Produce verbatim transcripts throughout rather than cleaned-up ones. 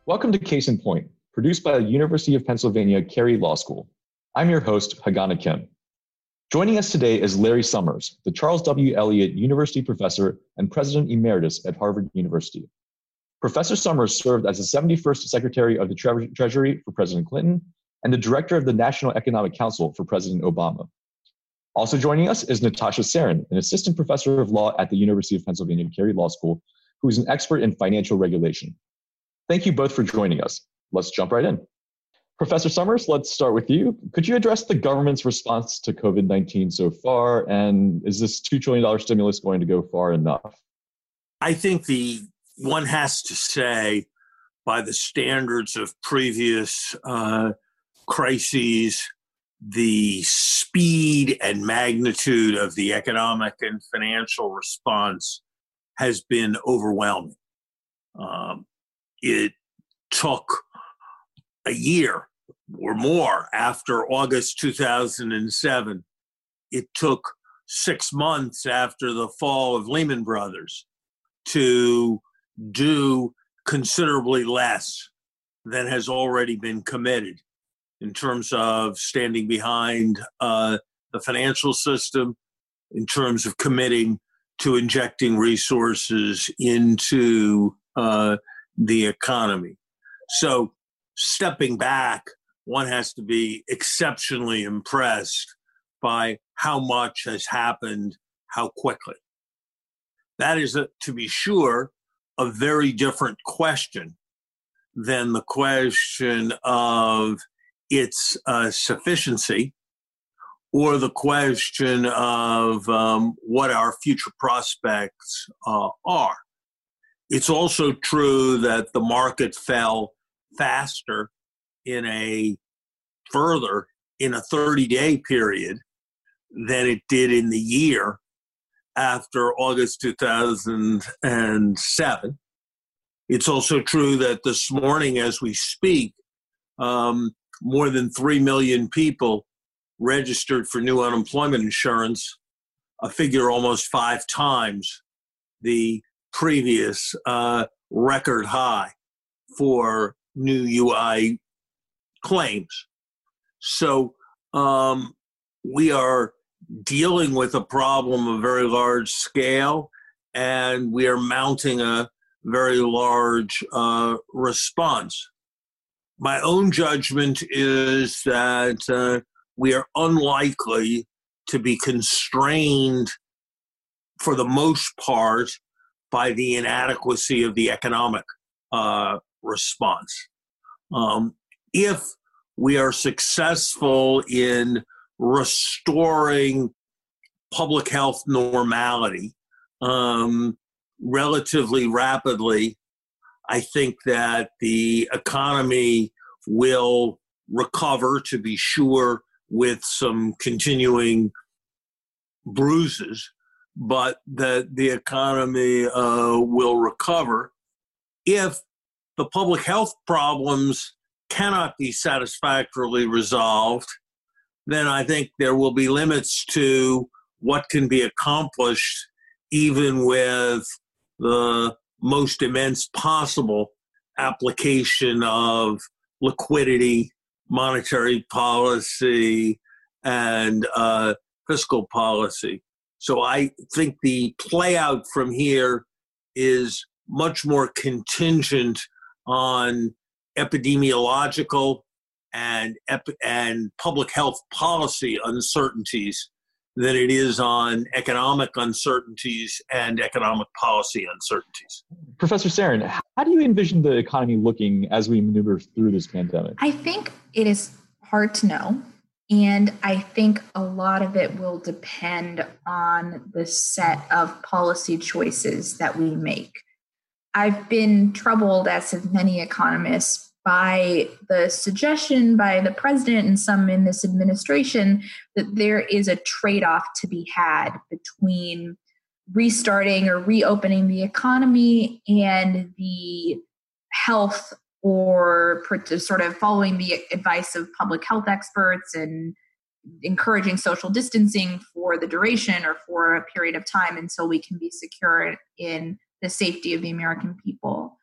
Welcome to Case in Point, produced by the University of Pennsylvania Carey Law School. I'm your host, Hagana Kim. Joining us today is Larry Summers, the Charles W. Eliot University Professor and President Emeritus at Harvard University. Professor Summers served as the seventy-first Secretary of the Tre- Treasury for President Clinton and the Director of the National Economic Council for President Obama. Also joining us is Natasha Sarin, an Assistant Professor of Law at the University of Pennsylvania Carey Law School, who is an expert in financial regulation. Thank you both for joining us. Let's jump right in. Professor Summers, let's start with you. Could you address the government's response to COVID nineteen so far, and is this two trillion dollars stimulus going to go far enough? I think the one has to say, by the standards of previous uh, crises, the speed and magnitude of the economic and financial response has been overwhelming. Um, it took a year or more after August two thousand seven. It took six months after the fall of Lehman Brothers to do considerably less than has already been committed in terms of standing behind uh, the financial system, in terms of committing to injecting resources into uh, the economy. So stepping back, one has to be exceptionally impressed by how much has happened, how quickly. That is, a, to be sure, a very different question than the question of its uh, sufficiency or the question of um, what our future prospects uh, are. It's also true that the market fell faster in a further in a thirty-day period than it did in the year after August two thousand seven. It's also true that this morning, as we speak, um, more than three million people registered for new unemployment insurance, a figure almost five times the previous uh, record high for new U I claims. So um, we are dealing with a problem of very large scale, and we are mounting a very large uh, response. My own judgment is that uh, we are unlikely to be constrained, for the most part, by the inadequacy of the economic uh, response. Um, if we are successful in restoring public health normality um, relatively rapidly, I think that the economy will recover, to be sure, with some continuing bruises, but that the economy uh, will recover. If the public health problems cannot be satisfactorily resolved, then I think there will be limits to what can be accomplished even with the most immense possible application of liquidity, monetary policy, and uh, fiscal policy. So I think the play out from here is much more contingent on epidemiological and ep- and public health policy uncertainties than it is on economic uncertainties and economic policy uncertainties. Professor Sarin, how do you envision the economy looking as we maneuver through this pandemic? I think it is hard to know. And I think a lot of it will depend on the set of policy choices that we make. I've been troubled, as have many economists, by the suggestion by the president and some in this administration that there is a trade-off to be had between restarting or reopening the economy and the health or sort of following the advice of public health experts and encouraging social distancing for the duration or for a period of time until we can be secure in the safety of the American people.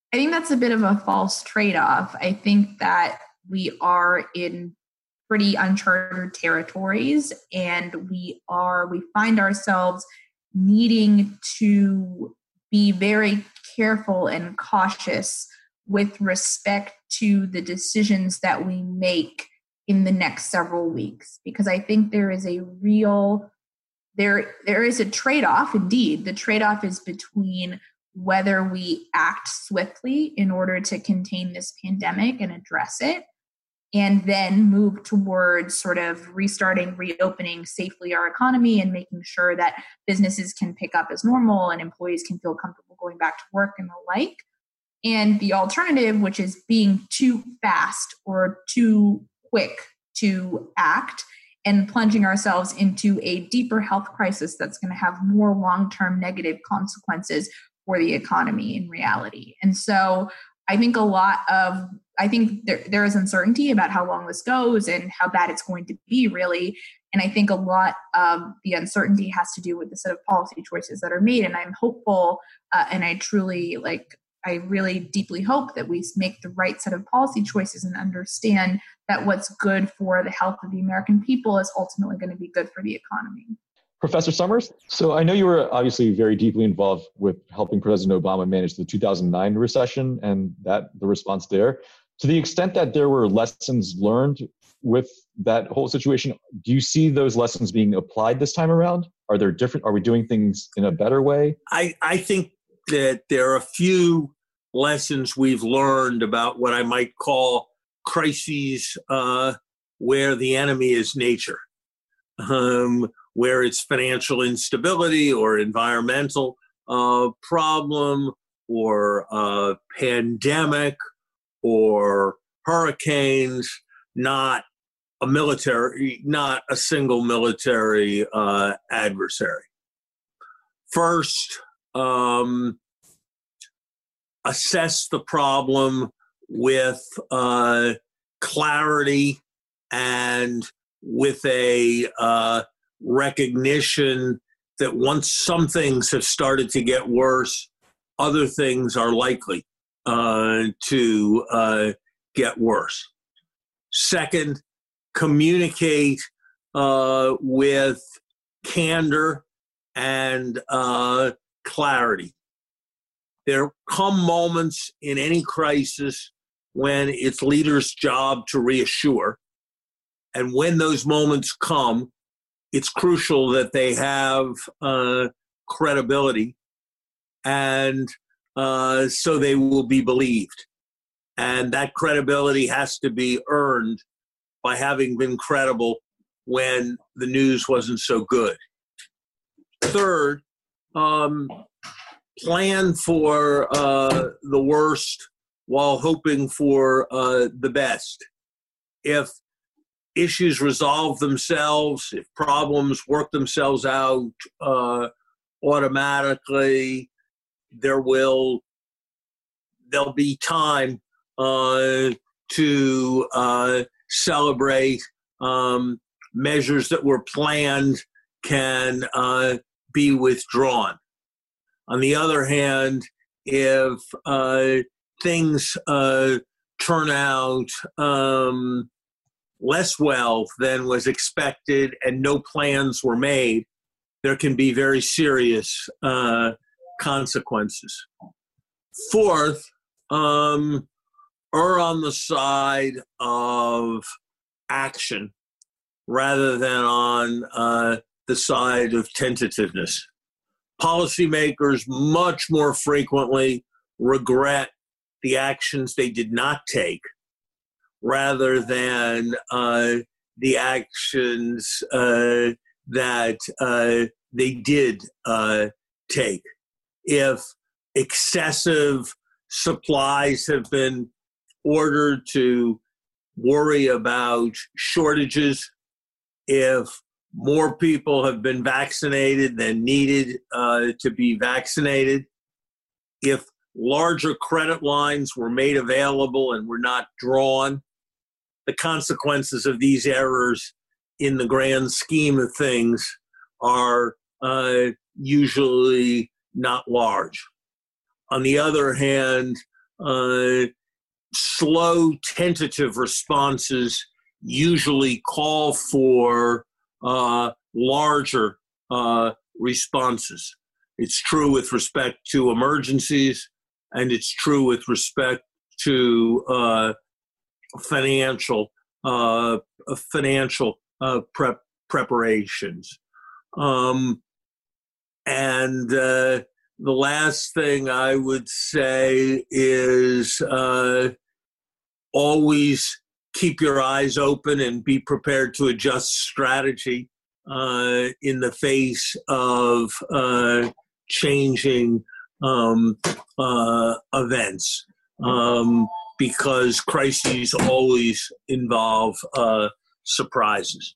I think that's a bit of a false trade-off. I think that we are in pretty uncharted territories, and we are we find ourselves needing to be very careful and cautious with respect to the decisions that we make in the next several weeks, because I think there is a real there there is a trade-off. Indeed, the trade-off is between whether we act swiftly in order to contain this pandemic and address it, and then move towards sort of restarting, reopening safely our economy and making sure that businesses can pick up as normal and employees can feel comfortable going back to work and the like. And the alternative, which is being too fast or too quick to act and plunging ourselves into a deeper health crisis that's going to have more long-term negative consequences for the economy in reality. And so I think a lot of, I think there, there is uncertainty about how long this goes and how bad it's going to be, really. And I think a lot of the uncertainty has to do with the set of policy choices that are made. And I'm hopeful, uh, and I truly, like, I really deeply hope that we make the right set of policy choices and understand that what's good for the health of the American people is ultimately going to be good for the economy. Professor Summers, so I know you were obviously very deeply involved with helping President Obama manage the two thousand nine recession and that the response there. To the extent that there were lessons learned with that whole situation, do you see those lessons being applied this time around? Are there different, are we doing things in a better way? I, I think that there are a few lessons we've learned about what I might call crises uh, where the enemy is nature. Um, where it's financial instability or environmental uh, problem or uh, pandemic or hurricanes, not a military, not a single military uh, adversary. First, um, assess the problem with uh, clarity and with a uh, recognition that once some things have started to get worse, other things are likely uh, to uh, get worse. Second, communicate uh, with candor and uh, clarity. There come moments in any crisis when it's leaders' job to reassure. And when those moments come, it's crucial that they have uh, credibility, and uh, so they will be believed. And that credibility has to be earned by having been credible when the news wasn't so good. Third, um, plan for uh, the worst while hoping for uh, the best. If issues resolve themselves, if problems work themselves out uh, automatically, there will there'll be time uh, to uh, celebrate. Um, measures that were planned can uh, be withdrawn. On the other hand, if uh, things uh, turn out um, less well than was expected and no plans were made, there can be very serious uh, consequences. Fourth, um, err on the side of action rather than on uh, the side of tentativeness. Policymakers much more frequently regret the actions they did not take rather than uh, the actions uh, that uh, they did uh, take. If excessive supplies have been ordered to worry about shortages, if more people have been vaccinated than needed uh, to be vaccinated, if larger credit lines were made available and were not drawn, the consequences of these errors in the grand scheme of things are uh, usually not large. On the other hand, uh, slow, tentative responses usually call for uh, larger uh, responses. It's true with respect to emergencies, and it's true with respect to uh, financial uh, financial uh, prep preparations. Um, and uh, the last thing I would say is uh, always keep your eyes open and be prepared to adjust strategy uh, in the face of uh, changing um, uh, events, um, because crises always involve uh, surprises.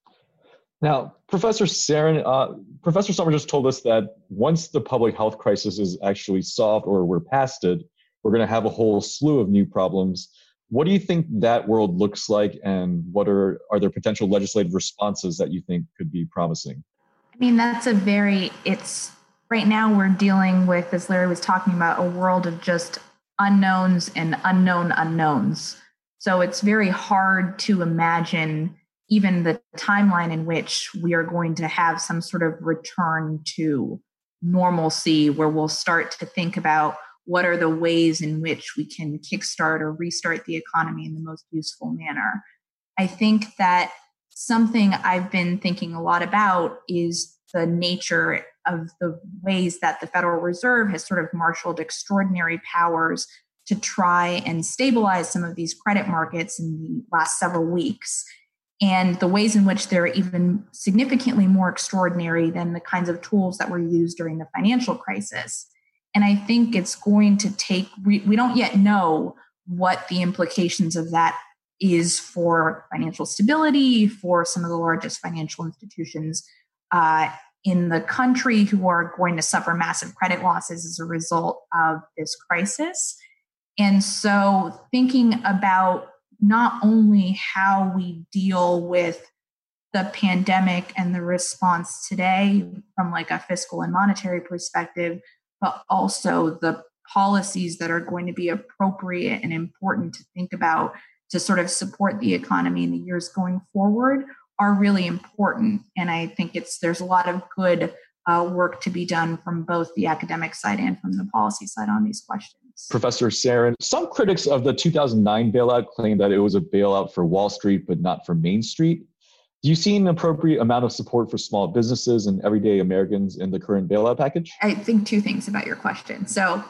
Now, Professor Sarin, uh, Professor Summers just told us that once the public health crisis is actually solved or we're past it, we're going to have a whole slew of new problems. What do you think that world looks like, and what are, are there potential legislative responses that you think could be promising? I mean, that's a very, it's, right now we're dealing with, as Larry was talking about, a world of just unknowns and unknown unknowns. So it's very hard to imagine even the timeline in which we are going to have some sort of return to normalcy, where we'll start to think about what are the ways in which we can kickstart or restart the economy in the most useful manner. I think that something I've been thinking a lot about is the nature of the ways that the Federal Reserve has sort of marshaled extraordinary powers to try and stabilize some of these credit markets in the last several weeks, and the ways in which they're even significantly more extraordinary than the kinds of tools that were used during the financial crisis. And I think it's going to take, we, we don't yet know what the implications of that is for financial stability, for some of the largest financial institutions uh, in the country who are going to suffer massive credit losses as a result of this crisis. And so thinking about not only how we deal with the pandemic and the response today from like a fiscal and monetary perspective, but also the policies that are going to be appropriate and important to think about to sort of support the economy in the years going forward are really important. And I think it's there's a lot of good uh, work to be done from both the academic side and from the policy side on these questions. Professor Sarin, some critics of the two thousand nine bailout claim that it was a bailout for Wall Street, but not for Main Street. Do you see an appropriate amount of support for small businesses and everyday Americans in the current bailout package? I think two things about your question. So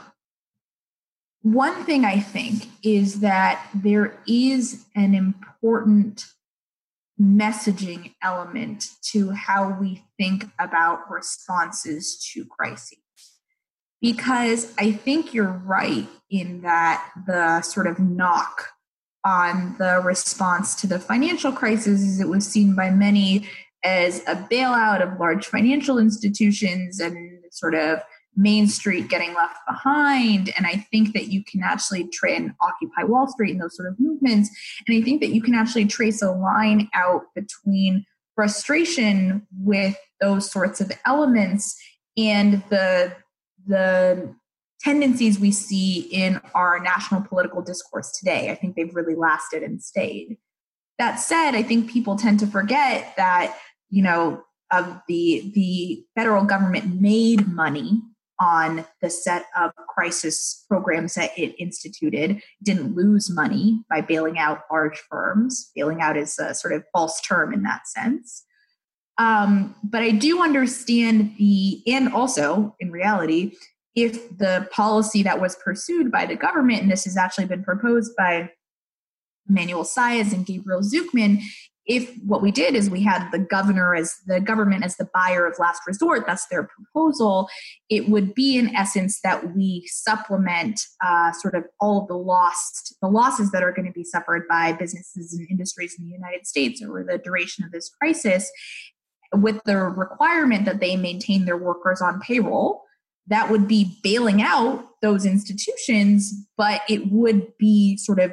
one thing I think is that there is an important messaging element to how we think about responses to crises. Because I think you're right in that the sort of knock on the response to the financial crisis is it was seen by many as a bailout of large financial institutions and sort of Main Street getting left behind. And I think that you can actually try and Occupy Wall Street and those sort of movements. And I think that you can actually trace a line out between frustration with those sorts of elements and the the tendencies we see in our national political discourse today. I think they've really lasted and stayed. That said, I think people tend to forget that, you know, of the the federal government made money on the set of crisis programs that it instituted. It didn't lose money by bailing out large firms. Bailing out is a sort of false term in that sense. Um, but I do understand the, and also in reality, if the policy that was pursued by the government, and this has actually been proposed by Emmanuel Saez and Gabriel Zucman, if what we did is we had the governor as the government as the buyer of last resort, that's their proposal, it would be in essence that we supplement uh, sort of all of the lost, the losses that are going to be suffered by businesses and industries in the United States over the duration of this crisis, with the requirement that they maintain their workers on payroll. That would be bailing out those institutions, but it would be sort of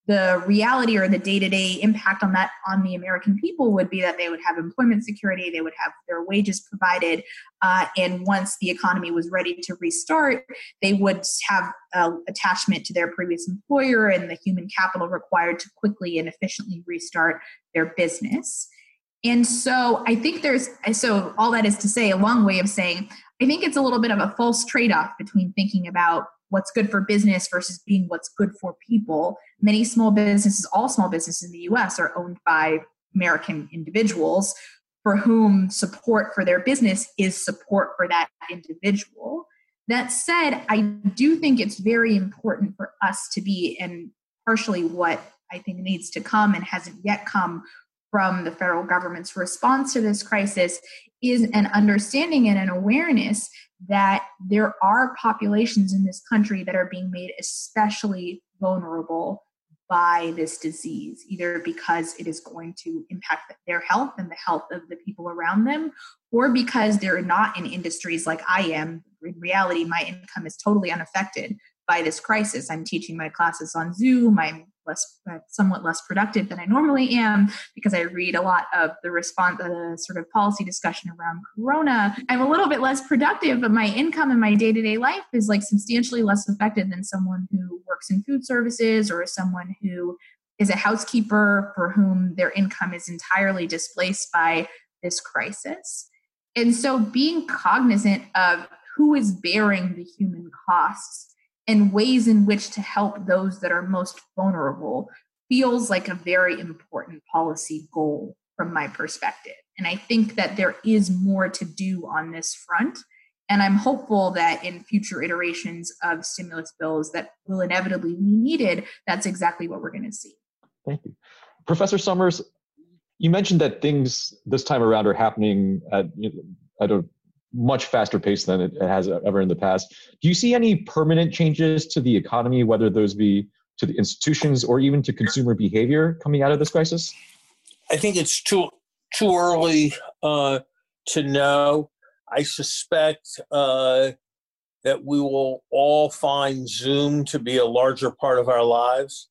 the reality or the day-to-day impact on that on the American people would be that they would have employment security, they would have their wages provided, uh, and once the economy was ready to restart, they would have uh, attachment to their previous employer and the human capital required to quickly and efficiently restart their business. And so I think there's, so all that is to say, a long way of saying, I think it's a little bit of a false trade-off between thinking about what's good for business versus being what's good for people. Many small businesses, all small businesses in the U S are owned by American individuals for whom support for their business is support for that individual. That said, I do think it's very important for us to be, and partially what I think needs to come and hasn't yet come from the federal government's response to this crisis, is an understanding and an awareness that there are populations in this country that are being made especially vulnerable by this disease, either because it is going to impact their health and the health of the people around them, or because they're not in industries like I am. In reality, my income is totally unaffected by this crisis. I'm teaching my classes on Zoom. I'm less, uh, somewhat less productive than I normally am because I read a lot of the response, the sort of policy discussion around Corona. I'm a little bit less productive, but my income in my day-to-day life is like substantially less affected than someone who works in food services or someone who is a housekeeper for whom their income is entirely displaced by this crisis. And so being cognizant of who is bearing the human costs and ways in which to help those that are most vulnerable feels like a very important policy goal from my perspective. And I think that there is more to do on this front. And I'm hopeful that in future iterations of stimulus bills that will inevitably be needed, that's exactly what we're going to see. Thank you. Professor Summers, you mentioned that things this time around are happening at, at a much faster pace than it has ever in the past. Do you see any permanent changes to the economy, whether those be to the institutions or even to consumer behavior coming out of this crisis? I think it's too too early uh, to know. I suspect uh, that we will all find Zoom to be a larger part of our lives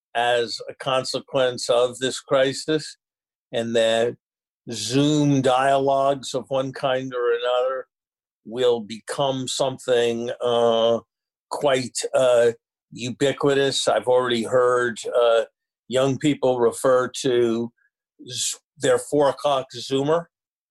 as a consequence of this crisis, and that Zoom dialogues of one kind or another will become something uh, quite uh, ubiquitous. I've already heard uh, young people refer to z- their four o'clock Zoomer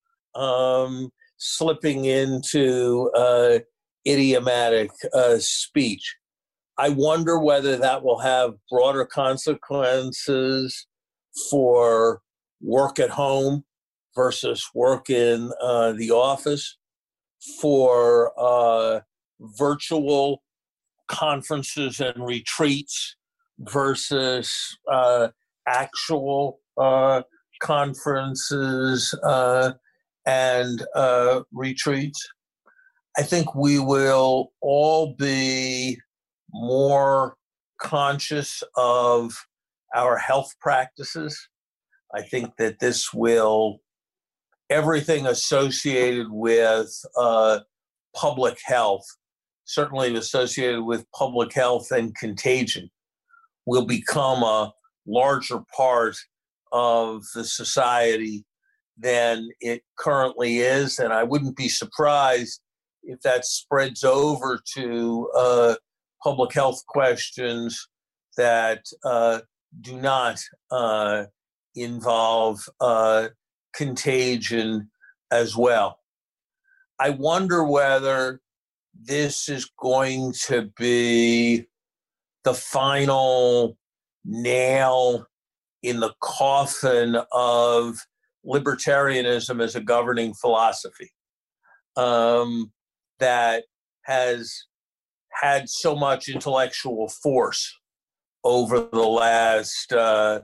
um, slipping into uh, idiomatic uh, speech. I wonder whether that will have broader consequences for work at home versus work in uh, the office, for uh, virtual conferences and retreats versus uh, actual uh, conferences uh, and uh, retreats. I think we will all be more conscious of our health practices. I think that this will everything associated with uh, public health, certainly associated with public health and contagion, will become a larger part of the society than it currently is. And I wouldn't be surprised if that spreads over to uh, public health questions that uh, do not uh, involve uh, contagion as well. I wonder whether this is going to be the final nail in the coffin of libertarianism as a governing philosophy um, that has had so much intellectual force over the last uh,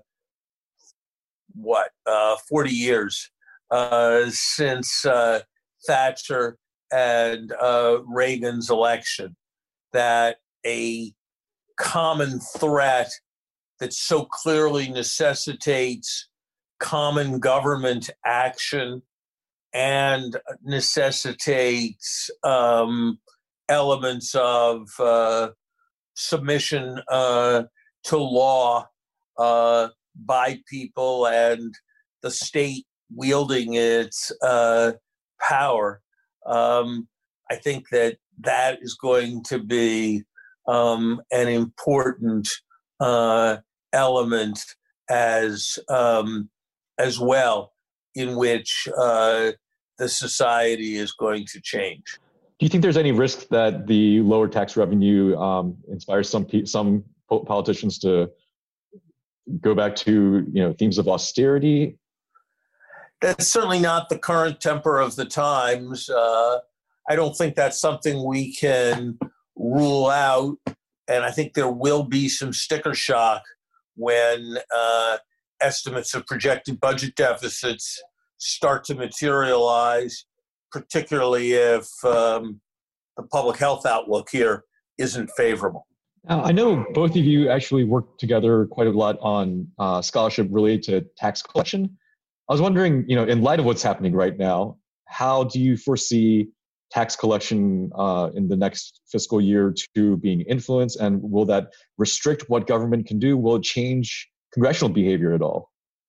what, uh, forty years uh, since uh, Thatcher and uh, Reagan's election, that a common threat that so clearly necessitates common government action and necessitates um, elements of uh, submission uh, to law uh, by people and the state wielding its uh, power. Um, I think that that is going to be um, an important uh, element as um, as well, in which uh, the society is going to change. Do you think there's any risk that the lower tax revenue um, inspires some pe- some politicians to go back to, you know, themes of austerity? That's certainly not the current temper of the times. Uh, I don't think that's something we can rule out, and I think there will be some sticker shock when uh, estimates of projected budget deficits start to materialize, particularly if um, the public health outlook here isn't favorable. Now, I know both of you actually work together quite a lot on uh, scholarship related to tax collection. I was wondering, you know, in light of what's happening right now, how do you foresee tax collection uh, in the next fiscal year to being influenced, and will that restrict what government can do? Will it change congressional behavior at all?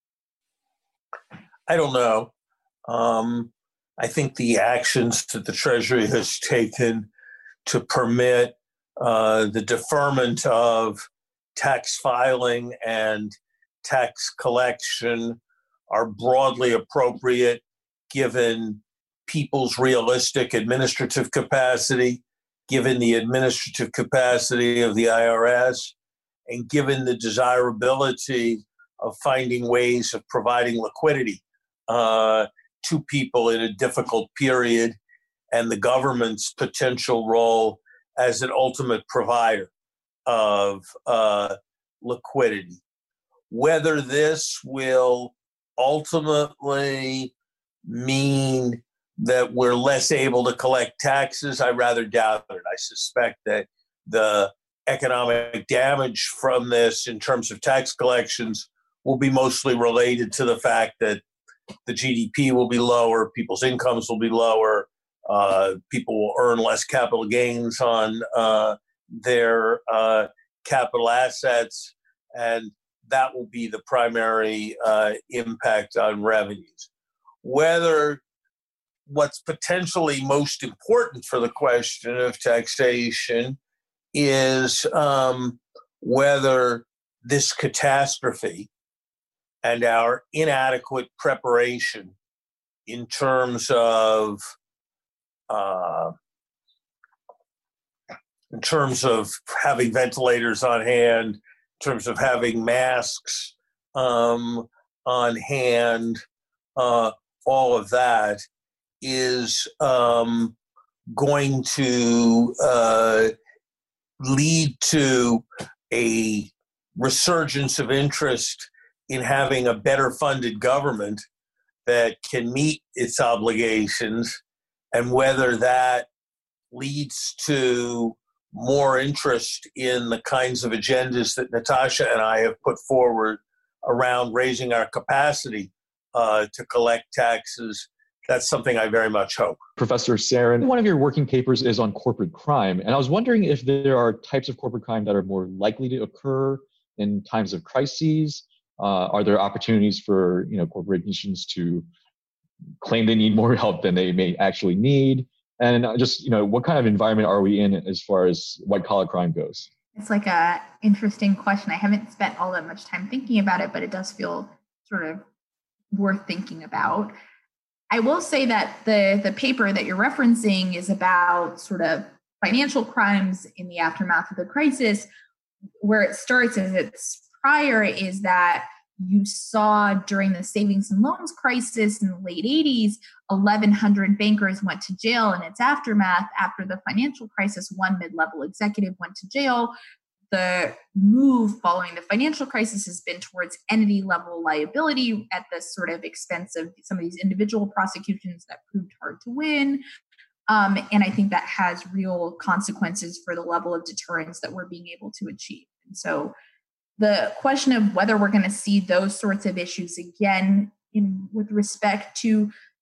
I don't know. Um, I think the actions that the Treasury has taken to permit uh, the deferment of tax filing and tax collection are broadly appropriate given people's realistic administrative capacity, given the administrative capacity of the I R S, and given the desirability of finding ways of providing liquidity uh, to people in a difficult period, and the government's potential role as an ultimate provider of uh, liquidity. Whether this will ultimately mean that we're less able to collect taxes, I rather doubt it. I suspect that the economic damage from this in terms of tax collections will be mostly related to the fact that the G D P will be lower, people's incomes will be lower, uh, people will earn less capital gains on uh, their uh, capital assets, and that will be the primary uh, impact on revenues. Whether what's potentially most important for the question of taxation is um, whether this catastrophe and our inadequate preparation in terms of uh, in terms of having ventilators on hand, in terms of having masks um, on hand, uh, all of that is um, going to uh, lead to a resurgence of interest in having a better funded government that can meet its obligations, and whether that leads to more interest in the kinds of agendas that Natasha and I have put forward around raising our capacity uh, to collect taxes. That's something I very much hope. Professor Sarin, one of your working papers is on corporate crime, and I was wondering if there are types of corporate crime that are more likely to occur in times of crises. Uh, are there opportunities for, you know, corporations to claim they need more help than they may actually need? And just, you know, what kind of environment are we in as far as white collar crime goes? It's like a interesting question. I haven't spent all that much time thinking about it, but it does feel sort of worth thinking about. I will say that the, the paper that you're referencing is about sort of financial crimes in the aftermath of the crisis. Where it starts as its prior is that you saw during the savings and loans crisis in the late eighties, eleven hundred bankers went to jail in its aftermath. After the financial crisis, one mid-level executive went to jail. The move following the financial crisis has been towards entity level liability at the sort of expense of some of these individual prosecutions that proved hard to win. Um, and I think that has real consequences for the level of deterrence that we're being able to achieve. And so the question of whether we're going to see those sorts of issues again in with respect to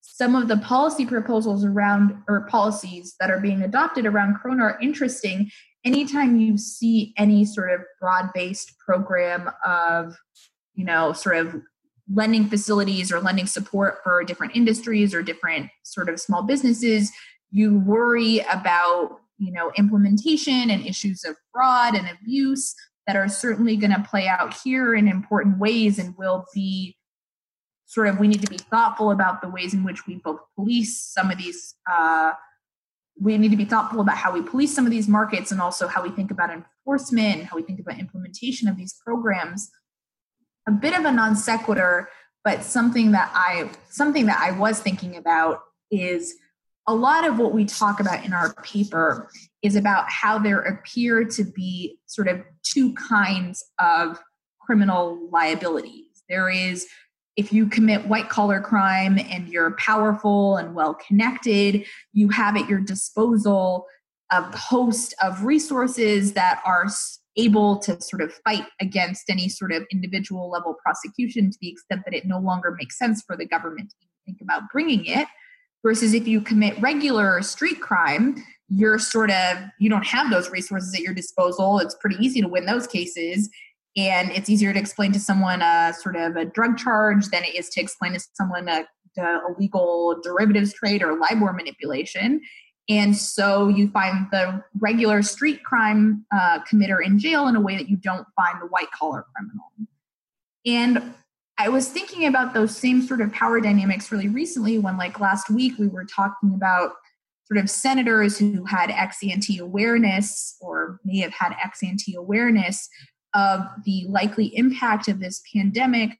some of the policy proposals around, or policies that are being adopted around Corona are interesting. Anytime you see any sort of broad-based program of, you know, sort of lending facilities or lending support for different industries or different sort of small businesses, you worry about, you know, implementation and issues of fraud and abuse that are certainly going to play out here in important ways, and will be sort of, we need to be thoughtful about the ways in which we both police some of these, uh, we need to be thoughtful about how we police some of these markets, and also how we think about enforcement and how we think about implementation of these programs. A bit of a non sequitur, but something that I, something that I was thinking about is a lot of what we talk about in our paper is about how there appear to be sort of two kinds of criminal liabilities. There is, if you commit white collar crime and you're powerful and well connected, you have at your disposal a host of resources that are able to sort of fight against any sort of individual level prosecution to the extent that it no longer makes sense for the government to think about bringing it. Versus if you commit regular street crime, you're sort of, you don't have those resources at your disposal. It's pretty easy to win those cases. And it's easier to explain to someone a sort of a drug charge than it is to explain to someone a, a illegal derivatives trade or LIBOR manipulation. And so you find the regular street crime uh, committer in jail in a way that you don't find the white collar criminal. And I was thinking about those same sort of power dynamics really recently when, like last week, we were talking about sort of senators who had ex-ante awareness or may have had ex-ante awareness of the likely impact of this pandemic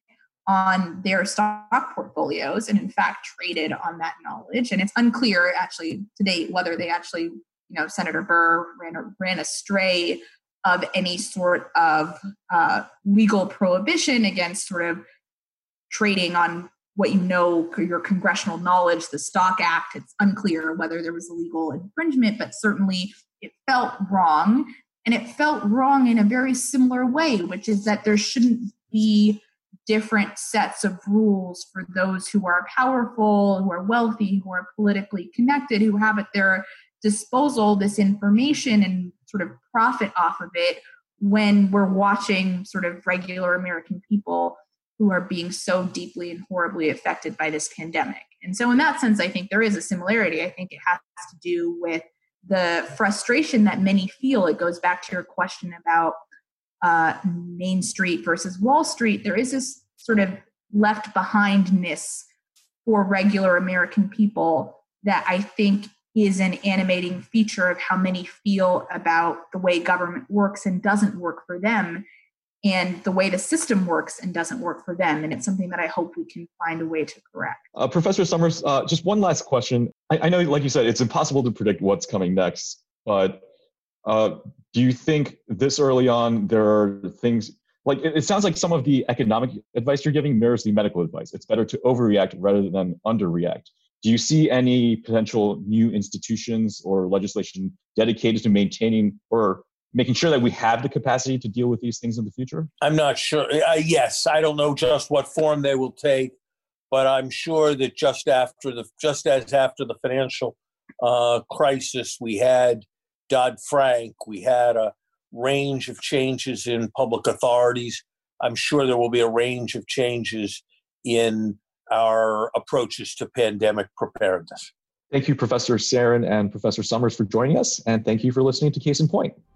on their stock portfolios, and in fact traded on that knowledge. And it's unclear actually to date whether they actually, you know, Senator Burr ran, ran astray of any sort of uh, legal prohibition against sort of trading on what you know, your congressional knowledge, the Stock Act. It's unclear whether there was a legal infringement, but certainly it felt wrong. And it felt wrong in a very similar way, which is that there shouldn't be different sets of rules for those who are powerful, who are wealthy, who are politically connected, who have at their disposal this information and sort of profit off of it, when we're watching sort of regular American people who are being so deeply and horribly affected by this pandemic. And so in that sense, I think there is a similarity. I think it has to do with the frustration that many feel. It goes back to your question about uh, Main Street versus Wall Street. There is this sort of left behindness for regular American people that I think is an animating feature of how many feel about the way government works and doesn't work for them, and the way the system works and doesn't work for them. And it's something that I hope we can find a way to correct. Uh, Professor Summers, uh, just one last question. I, I know, like you said, it's impossible to predict what's coming next, but uh, do you think this early on there are things, like it, it sounds like some of the economic advice you're giving mirrors the medical advice. It's better to overreact rather than underreact. Do you see any potential new institutions or legislation dedicated to maintaining or making sure that we have the capacity to deal with these things in the future? I'm not sure. Uh, yes, I don't know just what form they will take, but I'm sure that just after the, just as after the financial uh, crisis, we had Dodd-Frank, we had a range of changes in public authorities. I'm sure there will be a range of changes in our approaches to pandemic preparedness. Thank you, Professor Sarin and Professor Summers, for joining us, and thank you for listening to Case in Point.